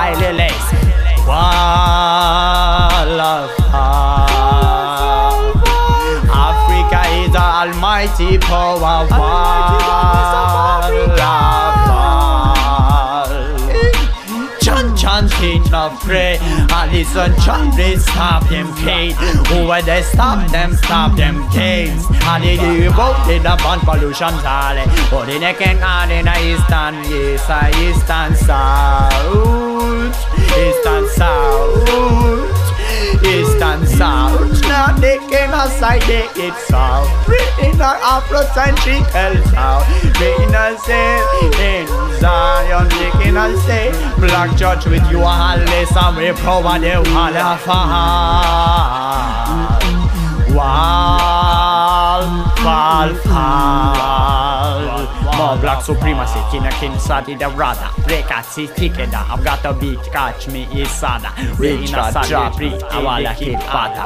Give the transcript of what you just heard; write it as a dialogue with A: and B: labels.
A: Haile Selassie. Wall Africa is an almighty power. Chanting of pray, and listen, chant, they stop them pain. Over they stop them games. And they do both in the band pollution tally. But in the king and in the eastern, yes, eastern south. Eastern south. Now they came outside, they eat south. In the Afrocentric south. Making us say, in Zion, making us say, Black church with you and less, and we proud the fall. More black supremacy, king sati the rada. Break at city together. I've got a beat, catch me is sada. We in a sad, I wanna keep pata.